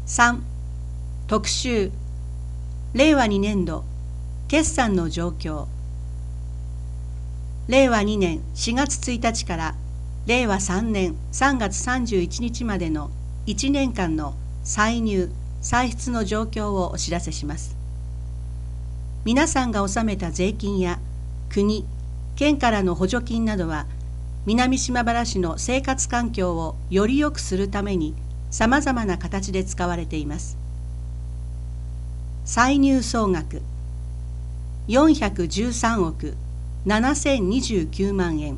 3. 特集令和2年度決算の状況。令和2年4月1日から令和3年3月31日までの1年間の歳入・歳出の状況をお知らせします。皆さんが納めた税金や国・県からの補助金などは、南島原市の生活環境をより良くするためにさまざまな形で使われています。歳入総額413億7029万円。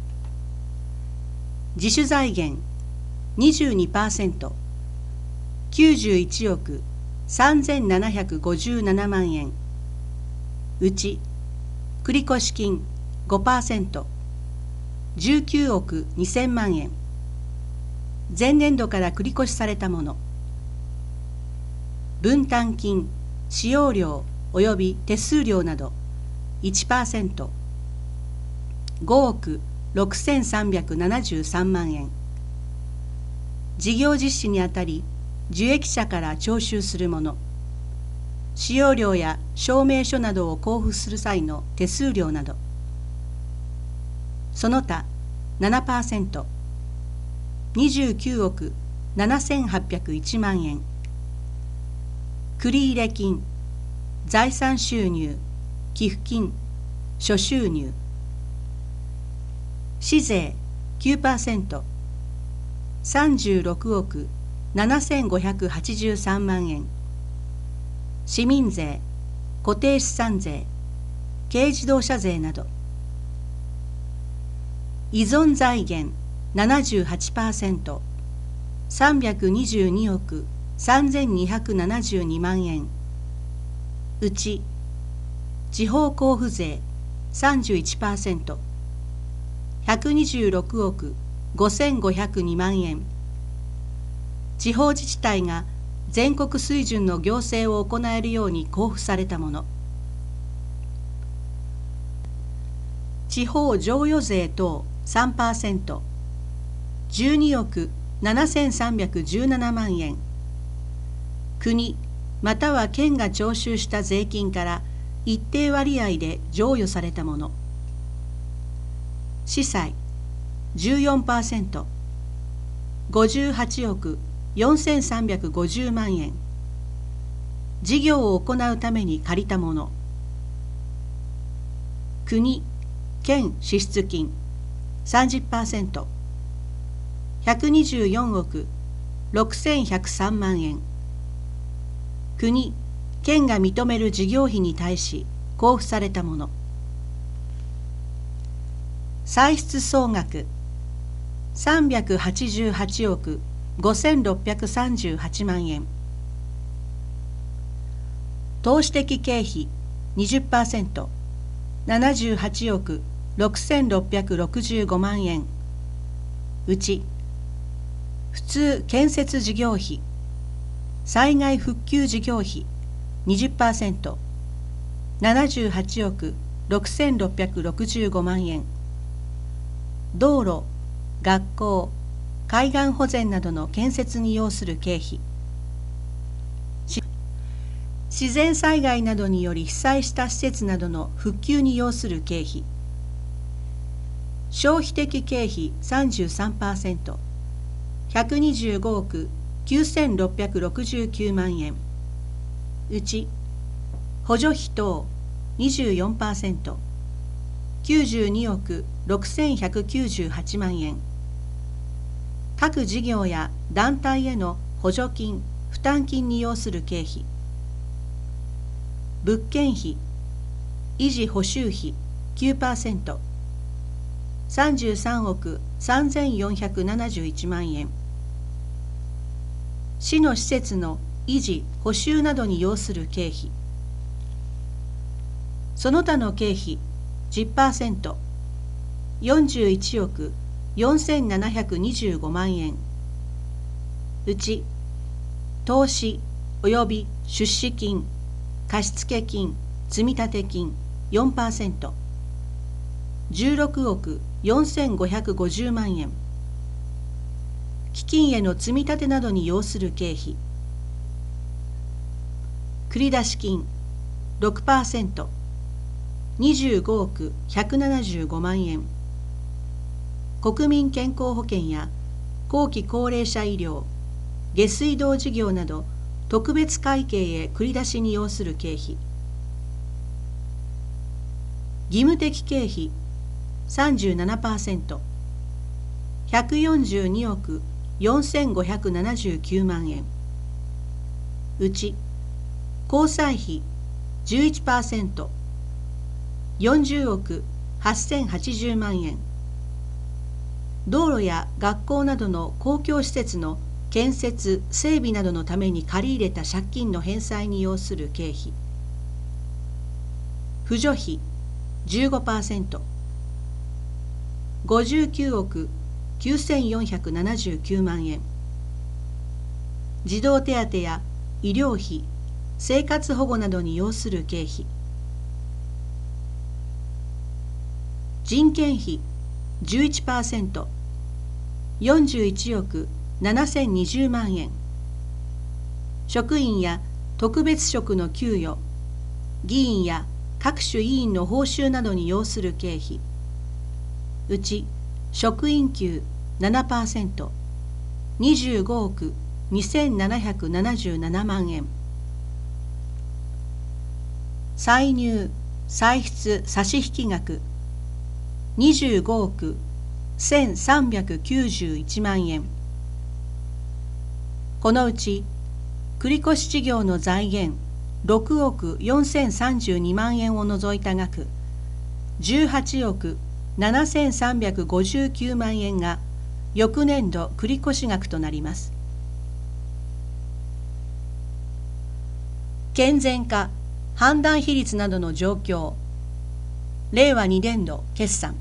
自主財源 22% 91億3757万円。うち繰越金 5% 19億2000万円。前年度から繰越されたもの。分担金、使用料及び手数料など 1%、5億6373万円。事業実施にあたり受益者から徴収するもの。使用料や証明書などを交付する際の手数料など。その他 7%、29億7801万円。繰入金、財産収入、寄付金、諸収入。市税 9%、36億7583万円。市民税、固定資産税、軽自動車税など。依存財源 78%、322億3272万円。うち地方交付税 31%、126億5502万円。地方自治体が全国水準の行政を行えるように交付されたもの。地方譲与税等 3%、12億7317万円。国または県が徴収した税金から一定割合で譲与されたもの。司祭 14%、58億4350万円。事業を行うために借りたもの。国・県支出金 30%、124億6103万円。国・県が認める事業費に対し交付されたもの。歳出総額388億5638万円。投資的経費 20%、78億6665万円。うち普通建設事業費、災害復旧事業費 20%、78億6665万円。道路、学校、海岸保全などの建設に要する経費。自然災害などにより被災した施設などの復旧に要する経費。消費的経費 33%、125億9669万円。うち補助費等 24%、92億6198万円。各事業や団体への補助金・負担金に要する経費。物件費、維持補修費 9%、33億3471万円。市の施設の維持・補修などに要する経費。その他の経費 10%、41億4725万円。うち投資及び出資金、貸付金、積立金 4%、16億4550万円。基金への積み立てなどに要する経費。 繰出金 6%、25億175万円。国民健康保険や後期高齢者医療、下水道事業など特別会計へ繰り出しに要する経費。義務的経費 37%、142億4579万円。うち交際費 11%、40億8080万円。道路や学校などの公共施設の建設・整備などのために借り入れた借金の返済に要する経費。扶助費 15%、59億9479万円。児童手当や医療費、生活保護などに要する経費。人件費 11%、41億7020万円。職員や特別職の給与、議員や各種委員の報酬などに要する経費。うち職員給 7%、25億2777万円。歳入・歳出差引額25億1391万円。このうち繰越事業の財源6億4032万円を除いた額18億7359万円が翌年度繰越額となります。健全化・判断比率などの状況。令和2年度決算。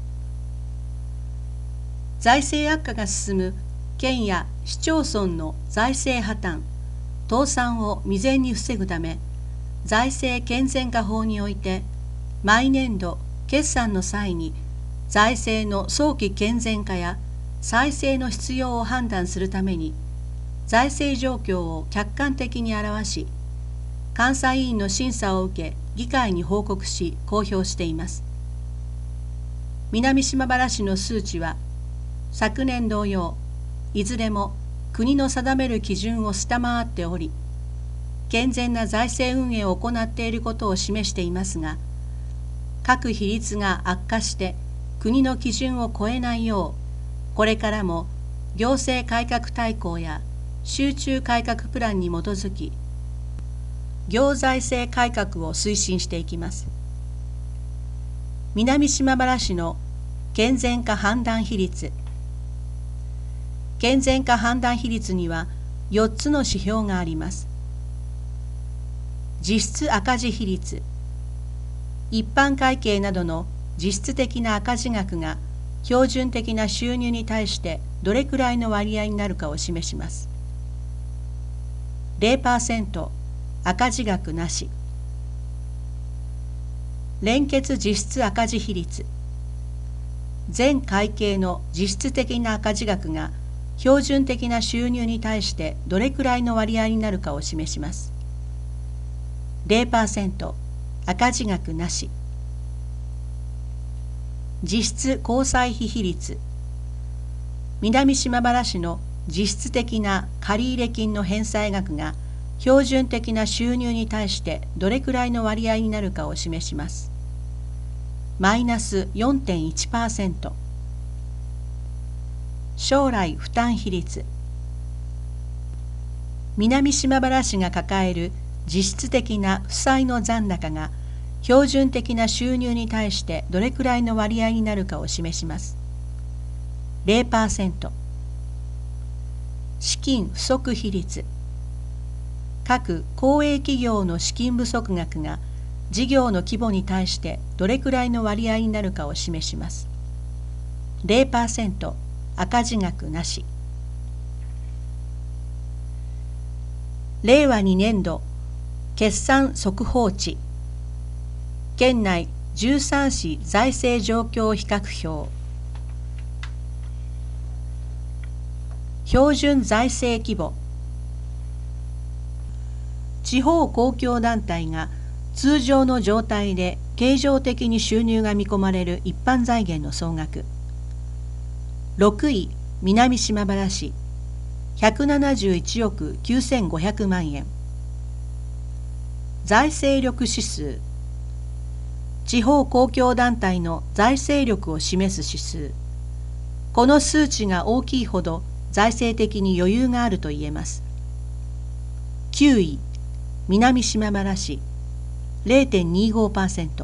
財政悪化が進む県や市町村の財政破綻・倒産を未然に防ぐため、財政健全化法において毎年度決算の際に財政の早期健全化や再生の必要を判断するために財政状況を客観的に表し、監査委員の審査を受け議会に報告し公表しています。南島原市の数値は昨年同様いずれも国の定める基準を下回っており、健全な財政運営を行っていることを示していますが、各比率が悪化して国の基準を超えないよう、これからも行政改革大綱や集中改革プランに基づき行財政改革を推進していきます。南島原市の健全化判断比率。健全化判断比率には4つの指標があります。実質赤字比率。一般会計などの実質的な赤字額が標準的な収入に対してどれくらいの割合になるかを示します。0%赤字額なし。連結実質赤字比率。全会計の実質的な赤字額が標準的な収入に対してどれくらいの割合になるかを示します。0% 赤字額なし。実質交際費比率。南島原市の実質的な借入金の返済額が標準的な収入に対してどれくらいの割合になるかを示します。マイナス 4.1%。将来負担比率。南島原市が抱える実質的な負債の残高が標準的な収入に対してどれくらいの割合になるかを示します。0%。資金不足比率。各公営企業の資金不足額が事業の規模に対してどれくらいの割合になるかを示します。0% 赤字額なし。令和2年度決算速報値。県内13市財政状況比較表。標準財政規模。 地方公共団体が通常の状態で経常的に収入が見込まれる一般財源の総額。6位、南島原市171億9500万円。財政力指数。地方公共団体の財政力を示す指数。この数値が大きいほど財政的に余裕があると言えます。9位、南島原市 0.25%。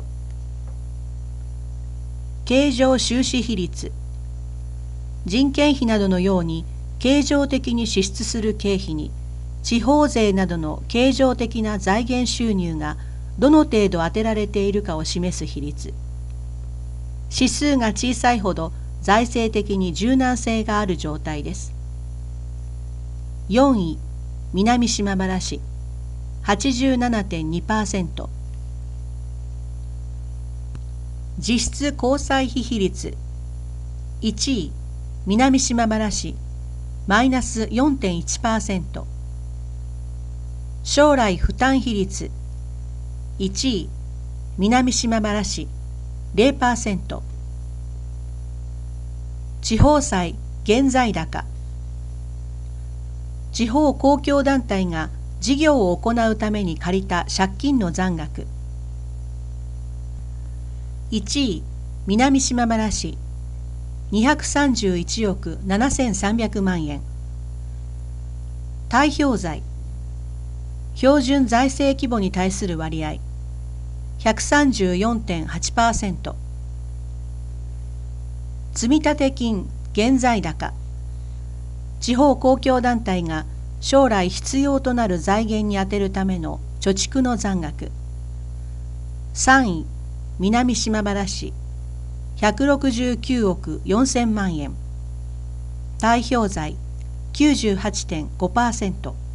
経常収支比率。人件費などのように経常的に支出する経費に地方税などの経常的な財源収入がどの程度当てられているかを示す比率。指数が小さいほど財政的に柔軟性がある状態です。4位、南島原市 87.2%。実質交際費比率。1位、南島原市マイナス 4.1%。将来負担比率。1位、南島原市 0%。地方債現在高。地方公共団体が事業を行うために借りた借金の残額。1位、南島原市231億7300万円。対表財。標準財政規模に対する割合 134.8%。積立金現在高。地方公共団体が将来必要となる財源に充てるための貯蓄の残額。3位、南島原市169億4000万円。対表財 98.5%。